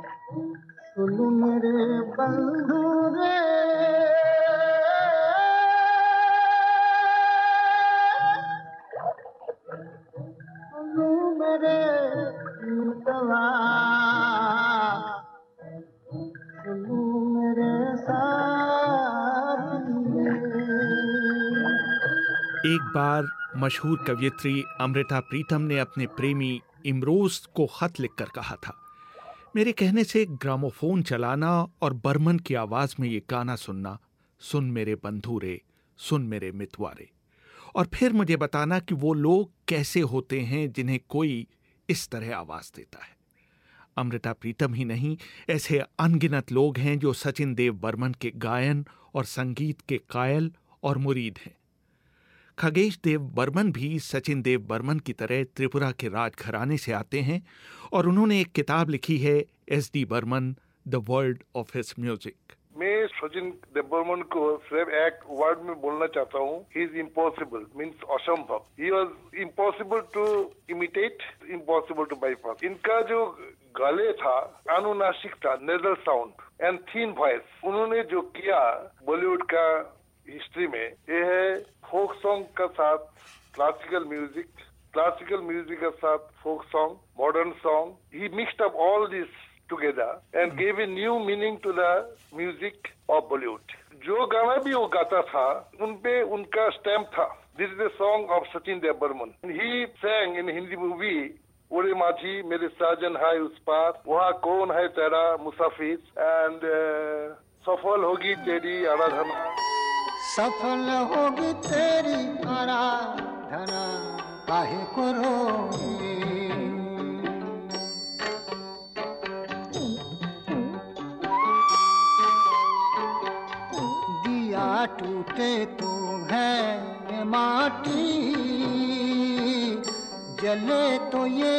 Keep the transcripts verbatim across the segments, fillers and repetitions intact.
सुन मेरे बंधु रे, सुन मेरे मितवा, सुन मेरे साथी। एक बार मशहूर कवयित्री अमृता प्रीतम ने अपने प्रेमी इमरोज को खत लिखकर कहा था, मेरे कहने से ग्रामोफोन चलाना और बर्मन की आवाज में ये गाना सुनना, सुन मेरे बंधु रे, सुन मेरे मितवारे, और फिर मुझे बताना कि वो लोग कैसे होते हैं जिन्हें कोई इस तरह आवाज देता है। अमृता प्रीतम ही नहीं, ऐसे अनगिनत लोग हैं जो सचिन देव बर्मन के गायन और संगीत के कायल और मुरीद हैं। खगेश देव बर्मन भी सचिन देव बर्मन की तरह त्रिपुरा के राजघराने से आते हैं और उन्होंने एक किताब लिखी है, S D Burman, the world of his music. मैं सचिन देव बर्मन को सिर्फ एक वर्ड में बोलना चाहता हूँ, ही इज इम्पॉसिबल, मीन्स असंभव। He was impossible to imitate, impossible to bypass. इनका जो गले था अनुनासिक था, nasal sound and thin voice, उन्होंने जो किया बॉलीवुड का हिस्ट्री में, ये है फोक सॉन्ग का साथ क्लासिकल म्यूजिक, क्लासिकल म्यूजिक के साथ folk song, modern song. He mixed up all this together and gave a new meaning to the music of Bollywood. जो गाना भी वो गाता था उनपे उनका स्टैम्प था। This is the song of Sachin Dev Burman. He sang in Hindi movie ओरे माझी मेरे साजन है उस पार, वहाँ कौन है तेरा मुसाफिर, एंड सफल होगी तेरी आराधना, सफल होगी तेरी आराधना, काहे को रोए। दिया टूटे तो है माटी, जले तो ये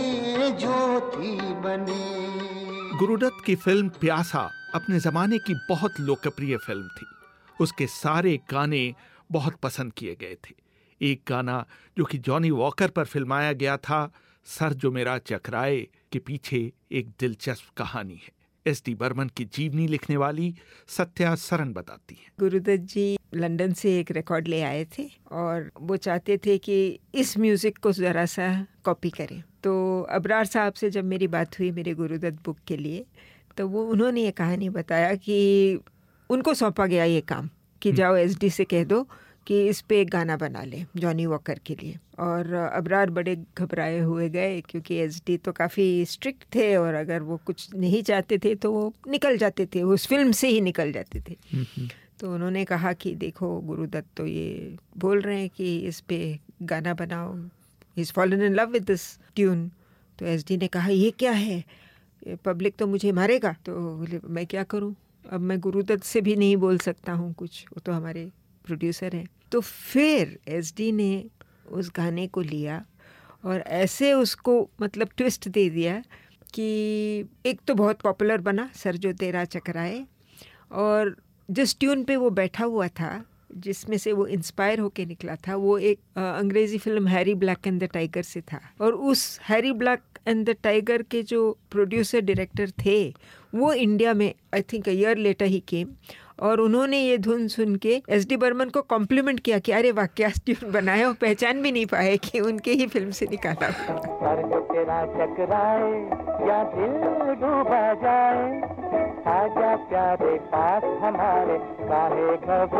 ज्योति बने। गुरुदत्त की फिल्म प्यासा अपने जमाने की बहुत लोकप्रिय फिल्म थी। उसके सारे गाने बहुत पसंद किए गए थे। एक गाना जो कि जॉनी वॉकर पर फिल्माया गया था, सर जो मेरा चकराए, के पीछे एक दिलचस्प कहानी है। एस डी बर्मन की जीवनी लिखने वाली सत्या सरन बताती हैं। गुरुदत्त जी लंदन से एक रिकॉर्ड ले आए थे और वो चाहते थे कि इस म्यूज़िक को ज़रा सा कॉपी करें। तो अबरार साहब से जब मेरी बात हुई मेरे गुरुदत्त बुक के लिए, तो वो उन्होंने ये कहानी बताया कि उनको सौंपा गया ये काम कि जाओ एसडी से कह दो कि इस पे एक गाना बना ले जॉनी वॉकर के लिए। और अबरार बड़े घबराए हुए गए क्योंकि एसडी तो काफ़ी स्ट्रिक्ट थे और अगर वो कुछ नहीं चाहते थे तो वो निकल जाते थे, उस फिल्म से ही निकल जाते थे। तो उन्होंने कहा कि देखो गुरुदत्त तो ये बोल रहे हैं कि इस पे गाना बनाओ, he is fallen in love with this tune. तो एसडी ने कहा ये क्या है, पब्लिक तो मुझे मारेगा। तो बोले मैं क्या करूं, अब मैं गुरुदत्त से भी नहीं बोल सकता हूं कुछ, वो तो हमारे प्रोड्यूसर हैं। तो फिर एसडी ने उस गाने को लिया और ऐसे उसको मतलब ट्विस्ट दे दिया कि एक तो बहुत पॉपुलर बना सर जो तेरा चकराए, और जिस ट्यून पे वो बैठा हुआ था जिसमें से वो इंस्पायर होके निकला था वो एक अंग्रेज़ी film Harry Black and the tiger से था। और उस Harry Black and the tiger के जो प्रोड्यूसर डायरेक्टर थे वो इंडिया में I think a year later he came, और उन्होंने ये धुन सुन के एस डी बर्मन को कॉम्प्लीमेंट किया कि अरे वाह क्या ट्यून बनाया, वो पहचान भी नहीं पाए कि उनके ही फिल्म से निकाला। सर जो तेरा चकराए या दिल डूबा जाए, आजा प्यारे पास हमारे, काहे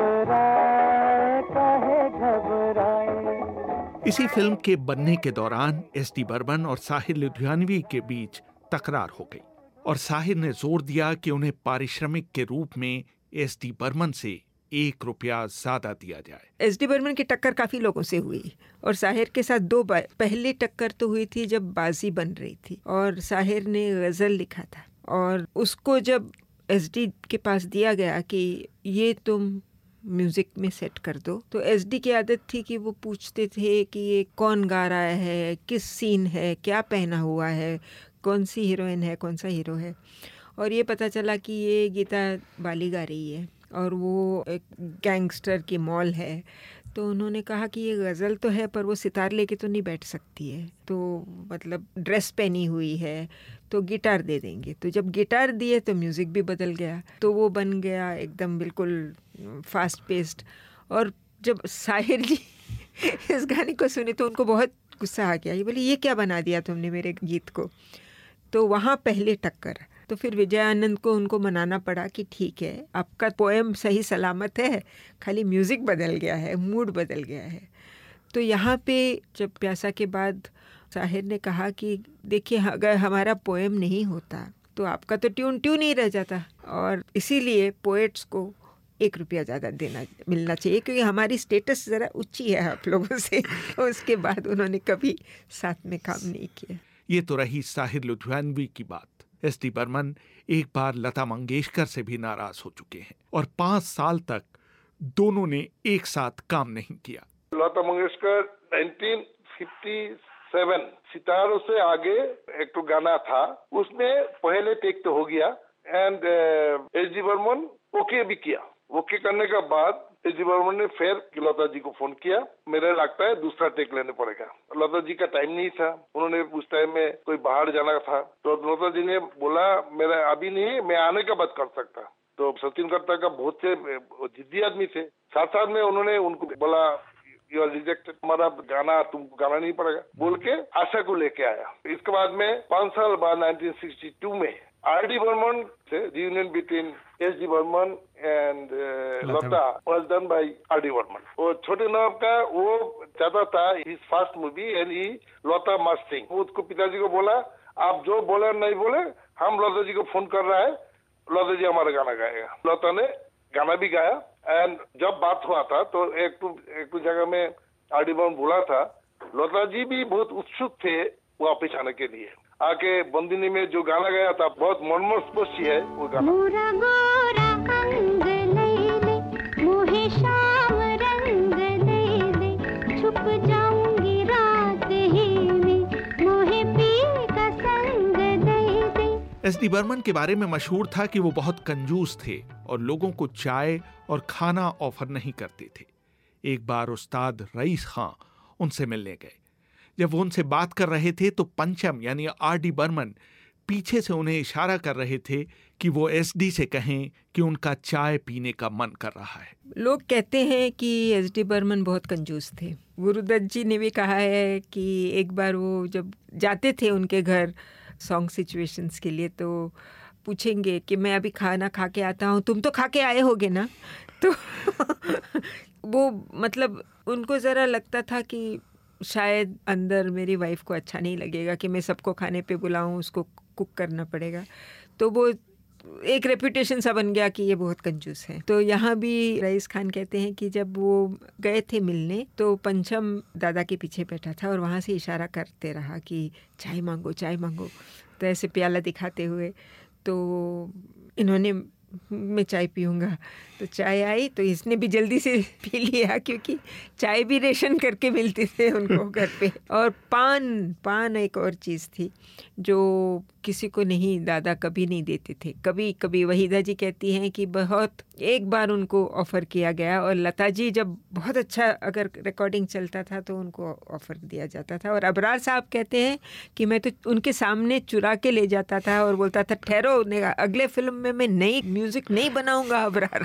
घबराए काहे घबराए। इसी फिल्म के बनने के दौरान एस डी बर्मन और साहिर लुधियानवी के बीच तकरार हो गई और साहिर ने जोर दिया कि उन्हें पारिश्रमिक के रूप में एस डी बर्मन से एक रुपया ज्यादा दिया जाए। एस डी बर्मन की टक्कर काफ़ी लोगों से हुई और साहिर के साथ दो बार। पहली टक्कर तो हुई थी जब बाजी बन रही थी और साहिर ने गज़ल लिखा था और उसको जब एस डी के पास दिया गया कि ये तुम म्यूज़िक में सेट कर दो, तो एस डी की आदत थी कि वो पूछते थे कि ये कौन गा रहा है, किस सीन है, क्या पहना हुआ है, कौन सी हीरोइन है, कौन सा हीरो है। और ये पता चला कि ये गीता बाली गा रही है और वो एक गैंगस्टर की मॉल है। तो उन्होंने कहा कि ये गज़ल तो है पर वो सितार लेके तो नहीं बैठ सकती है, तो मतलब ड्रेस पहनी हुई है, तो गिटार दे देंगे। तो जब गिटार दिए तो म्यूज़िक भी बदल गया, तो वो बन गया एकदम बिल्कुल फास्ट पेस्ड। और जब साहिर जी इस गाने को सुने तो उनको बहुत गुस्सा आ गया, ये बोले ये क्या बना दिया तुमने मेरे गीत को। तो वहाँ पहले टक्कर। तो फिर विजय आनंद को उनको मनाना पड़ा कि ठीक है, आपका पोएम सही सलामत है, खाली म्यूज़िक बदल गया है, मूड बदल गया है। तो यहाँ पे जब प्यासा के बाद साहिर ने कहा कि देखिए अगर हमारा पोएम नहीं होता तो आपका तो ट्यून ट्यून ही रह जाता, और इसीलिए पोएट्स को एक रुपया ज़्यादा देना मिलना चाहिए क्योंकि हमारी स्टेटस ज़रा ऊंची है आप लोगों से। तो उसके बाद उन्होंने कभी साथ में काम नहीं किया। ये तो रही साहिर लुधियानवी की बात। एस डी बर्मन एक बार लता मंगेशकर से भी नाराज हो चुके हैं और पांच साल तक दोनों ने एक साथ काम नहीं किया। Lata Mangeshkar nineteen fifty seven Sitaron Se आगे एक तो गाना था, उसमें पहले टेक तो हो गया and S D Burman okay भी किया। ओके करने के बाद एस डी बर्मन ने फिर लता जी को फोन किया, मेरा लगता है दूसरा टेक लेने पड़ेगा। लता जी का टाइम नहीं था, उन्होंने उस टाइम में कोई बाहर जाना था, तो लता जी ने बोला मेरा अभी नहीं, मैं आने का बात कर सकता। तो सचिन कर्ता का बहुत से जिद्दी आदमी थे, साथ साथ में उन्होंने उनको बोला यू आर रिजेक्टेड, हमारा गाना तुमको गाना नहीं पड़ेगा बोल के आशा को लेके आया। इसके बाद में पांच साल बाद नाइनटीन सिक्सटी टू में आर डी बर्मन से reunion between S D Burman and Lata was done by R D Burman. वो छोटे नवाब का वो चाहता था his first movie and he Lata must sing. वो उसको पिताजी को बोला आप जो बोले नहीं बोले, हम लता जी को फोन कर रहा है, लता जी हमारा गाना गाएगा। लता ने गाना भी गाया एंड जब बात हुआ था तो एक तो एक तो जगह में आर डी बर्मन बोला था, लता जी भी बहुत उत्सुक थे वापिस आने के लिए। आके बंदिनी में जो गाना गाया था बहुत मनमोहक है वो गाना। मोरा गोरा अंग ले ले, मोहे शाम रंग ले ले, छुप जाऊंगी रात ही में, मोहे पी का संग दे दे। एस डी बर्मन के बारे में मशहूर था कि वो बहुत कंजूस थे और लोगों को चाय और खाना ऑफर नहीं करते थे। एक बार उस्ताद रईस खां उनसे मिलने गए। जब वो उनसे बात कर रहे थे तो पंचम यानी आर डी बर्मन पीछे से उन्हें इशारा कर रहे थे कि वो एस डी से कहें कि उनका चाय पीने का मन कर रहा है। लोग कहते हैं कि एस डी बर्मन बहुत कंजूस थे। गुरुदत्त जी ने भी कहा है कि एक बार वो जब जाते थे उनके घर सॉन्ग सिचुएशंस के लिए तो पूछेंगे कि मैं अभी खाना खा के आता हूँ, तुम तो खा के आए होगे ना। तो वो मतलब उनको ज़रा लगता था कि शायद अंदर मेरी वाइफ को अच्छा नहीं लगेगा कि मैं सबको खाने पे बुलाऊं, उसको कुक करना पड़ेगा। तो वो एक रेपुटेशन सा बन गया कि ये बहुत कंजूस है। तो यहाँ भी रईस खान कहते हैं कि जब वो गए थे मिलने तो पंचम दादा के पीछे बैठा था और वहाँ से इशारा करते रहा कि चाय मांगो चाय मांगो, तो ऐसे प्याला दिखाते हुए। तो इन्होंने मैं चाय पीऊँगा, तो चाय आई तो इसने भी जल्दी से पी लिया क्योंकि चाय भी रेशन करके मिलती थे उनको घर पे। और पान पान एक और चीज़ थी जो किसी को नहीं, दादा कभी नहीं देते थे। कभी कभी वहीदा जी कहती हैं कि बहुत एक बार उनको ऑफ़र किया गया और लता जी जब बहुत अच्छा अगर रिकॉर्डिंग चलता था तो उनको ऑफ़र दिया जाता था। और अबरार साहब कहते हैं कि मैं तो उनके सामने चुरा के ले जाता था और बोलता था ठहरो, अगले फिल्म में मैं नई म्यूज़िक नहीं बनाऊंगा। अबरार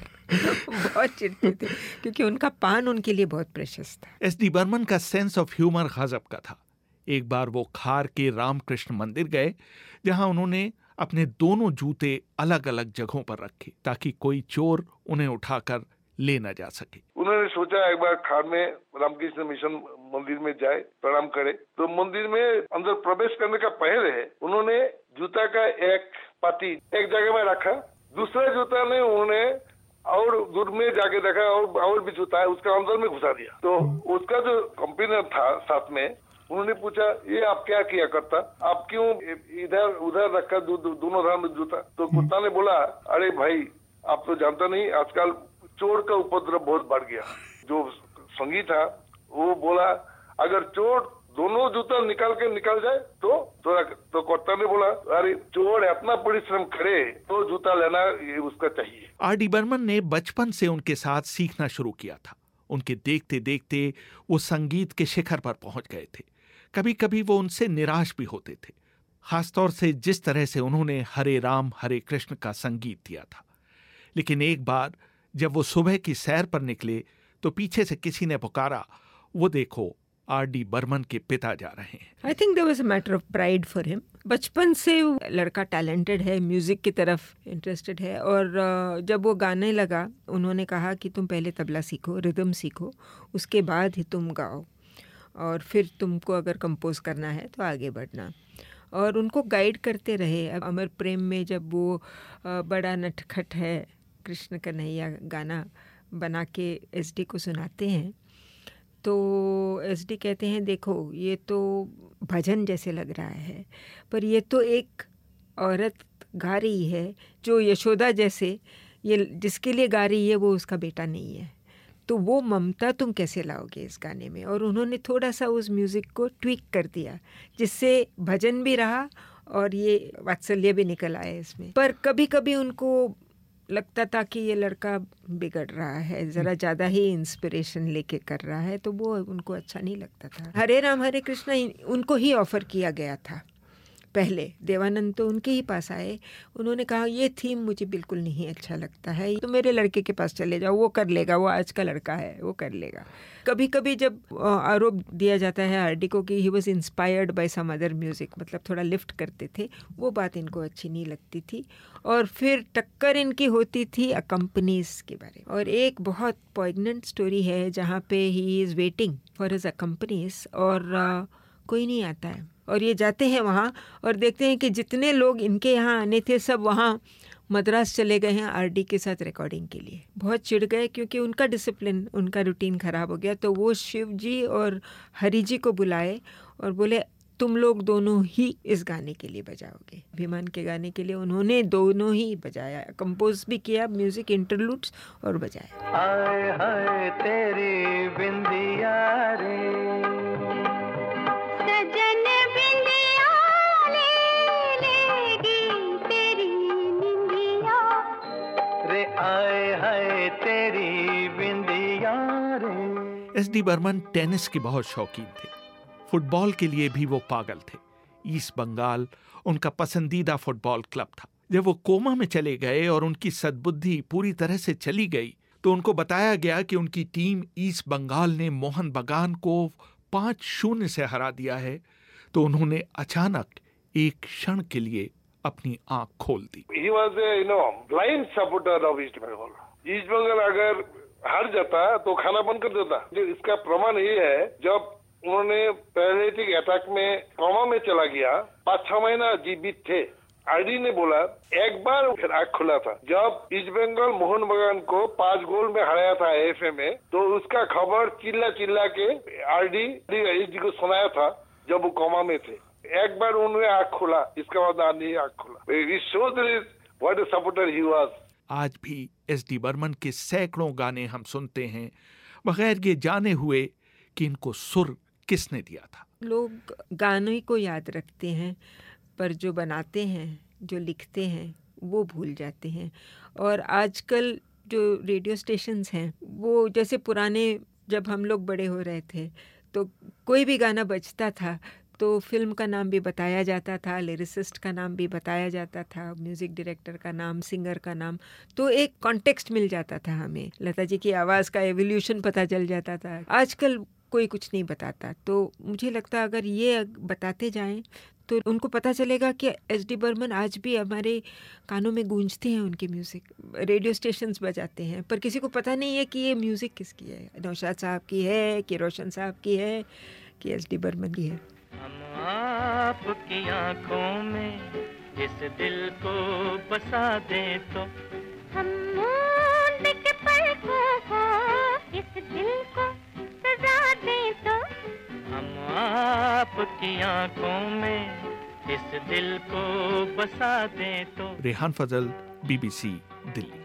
बहुत चिढ़ते थे क्योंकि उनका पान उनके लिए बहुत प्रेशियस था। एस डी बर्मन का सेंस ऑफ ह्यूमर गजब का था। एक बार वो खार के रामकृष्ण मंदिर गए जहां उन्होंने अपने दोनों जूते अलग अलग जगहों पर रखे ताकि कोई चोर उन्हें उठाकर ले न जा सके। उन्होंने सोचा एक बार खार में रामकृष्ण मिशन मंदिर में जाए, प्रणाम करे। तो मंदिर में अंदर प्रवेश करने का पहले उन्होंने जूता का एक पाती एक जगह में रखा, दूसरा जूता ने उन्होंने और दूर में जाके देखा और और भी जूता है उसका अंदर में घुसा दिया। तो उसका जो कंपेनियन था साथ में, उन्होंने पूछा ये आप क्या किया करता, आप क्यों इधर उधर रखा दो, दो, दोनों धार में जूता। तो कुत्ता ने बोला अरे भाई आप तो जानता नहीं, आजकल चोर का उपद्रव बहुत बढ़ गया। जो संगी था वो बोला अगर चोर दोनों जूता निकाल के निकल जाए तो तो, तो कुत्ता ने बोला अरे चोर इतना परिश्रम करे तो जूता लेना ये उसका चाहिए। आर डी बर्मन ने बचपन से उनके साथ सीखना शुरू किया था। उनके देखते देखते वो संगीत के शिखर पर पहुंच गए थे। कभी कभी वो उनसे निराश भी होते थे, खासतौर से जिस तरह से उन्होंने हरे राम हरे कृष्ण का संगीत दिया था। लेकिन एक बार जब वो सुबह की सैर पर निकले तो पीछे से किसी ने पुकारा, वो देखो आर डी बर्मन के पिता जा रहे हैं। I think there was a matter of pride for him. बचपन से लड़का टैलेंटेड है, म्यूज़िक की तरफ इंटरेस्टेड है, और जब वो गाने लगा उन्होंने कहा कि तुम पहले तबला सीखो, रिदम सीखो, उसके बाद ही तुम गाओ, और फिर तुमको अगर कंपोज करना है तो आगे बढ़ना। और उनको गाइड करते रहे। अब अमर प्रेम में जब वो बड़ा नटखट है कृष्ण कन्हैया गाना बना के एस डी को सुनाते हैं, तो एस डी कहते हैं देखो ये तो भजन जैसे लग रहा है, पर ये तो एक औरत गा रही है जो यशोदा जैसे, ये जिसके लिए गा रही है वो उसका बेटा नहीं है, तो वो ममता तुम कैसे लाओगे इस गाने में। और उन्होंने थोड़ा सा उस म्यूज़िक को ट्विक कर दिया जिससे भजन भी रहा और ये वात्सल्य भी निकल आए इसमें। पर कभी कभी उनको लगता था कि ये लड़का बिगड़ रहा है, ज़रा ज़्यादा ही इंस्पिरेशन लेके कर रहा है, तो वो उनको अच्छा नहीं लगता था। हरे राम हरे कृष्णा उनको ही ऑफ़र किया गया था पहले, देवानंद तो उनके ही पास आए, उन्होंने कहा ये थीम मुझे बिल्कुल नहीं अच्छा लगता है, तो मेरे लड़के के पास चले जाओ, वो कर लेगा, वो आज का लड़का है, वो कर लेगा। कभी कभी जब आरोप दिया जाता है आर डी को कि he was inspired by some other music, मतलब थोड़ा लिफ्ट करते थे, वो बात इनको अच्छी नहीं लगती थी। और फिर टक्कर इनकी होती थी अकम्पनीज के बारे में। और एक बहुत पॉइगनेंट स्टोरी है जहाँ पे he is waiting for his accompanies और uh, कोई नहीं आता है, और ये जाते हैं वहाँ और देखते हैं कि जितने लोग इनके यहाँ आने थे सब वहाँ मद्रास चले गए हैं आर डी के साथ रिकॉर्डिंग के लिए। बहुत चिढ़ गए क्योंकि उनका डिसिप्लिन, उनका रूटीन ख़राब हो गया। तो वो शिव जी और हरि जी को बुलाए और बोले तुम लोग दोनों ही इस गाने के लिए बजाओगे। अभिमान के गाने के लिए उन्होंने दोनों ही बजाया, कंपोज भी किया, म्यूजिक इंटरलूड्स और बजाया। आए हाय तेरी बिंदिया रे, सजन बिंदिया ले लेगी तेरी निंदिया रे, आए हाय तेरी बिंदिया रे। एस डी बर्मन टेनिस के बहुत शौकीन थे, फुटबॉल के लिए भी वो पागल थे। ईस्ट बंगाल उनका पसंदीदा फुटबॉल क्लब था। जब वो कोमा में चले गए और उनकी सद्बुद्धि पूरी तरह से चली गई तो उनको बताया गया कि उनकी टीम ईस्ट बंगाल ने मोहन बगान को पांच शून्य से हरा दिया है। तो उन्होंने अचानक एक क्षण के लिए अपनी आंख खोल दी। He was a, you know, blind supporter of East Bengal. East Bengal अगर हार जाता तो खाना बंद कर देता। जो इसका प्रमाण ये है, जब उन्होंने पैरालिटिक अटैक में कोमा में चला गया, पाँच छह महीना जीवित थे, आरडी ने बोला एक बार फिर आँख खुला था जब ईस्ट बंगाल मोहन बगान को पांच गोल में हराया था एफ ए में। तो उसका खबर चिल्ला चिल्ला के आरडी जी को सुनाया था जब वो कोमा में थे। एक बार उन्होंने आँख खोला, इसका बाद आरडी आँख खोला। It shows what a supporter he was. आज भी एस डी बर्मन के सैकड़ों गाने हम सुनते हैं बगैर ये जाने हुए कि इनको सुर किसने दिया था। लोग गाने को याद रखते हैं पर जो बनाते हैं, जो लिखते हैं वो भूल जाते हैं। और आजकल जो रेडियो स्टेशंस हैं वो, जैसे पुराने जब हम लोग बड़े हो रहे थे तो कोई भी गाना बजता था तो फिल्म का नाम भी बताया जाता था, लिरिसिस्ट का नाम भी बताया जाता था, म्यूज़िक डायरेक्टर का नाम, सिंगर का नाम, तो एक कॉन्टेक्स्ट मिल जाता था हमें। लता जी की आवाज़ का एवोल्यूशन पता चल जाता था। आजकल कोई कुछ नहीं बताता। तो मुझे लगता है अगर ये बताते जाएं तो उनको पता चलेगा कि एस डी बर्मन आज भी हमारे कानों में गूंजते हैं, उनके म्यूज़िक रेडियो स्टेशंस बजाते हैं, पर किसी को पता नहीं है कि ये म्यूज़िक किसकी है, नौशाद साहब की है कि रोशन साहब की है कि एस डी बर्मन की है। हम आपकी आँखों में इस दिल को बसा दें तो, हम मूंद के पलकों को इस दिल को सजा दें तो, हम आपकी आँखों में इस दिल को बसा दें तो। Rehan Fazal, B B C, Delhi.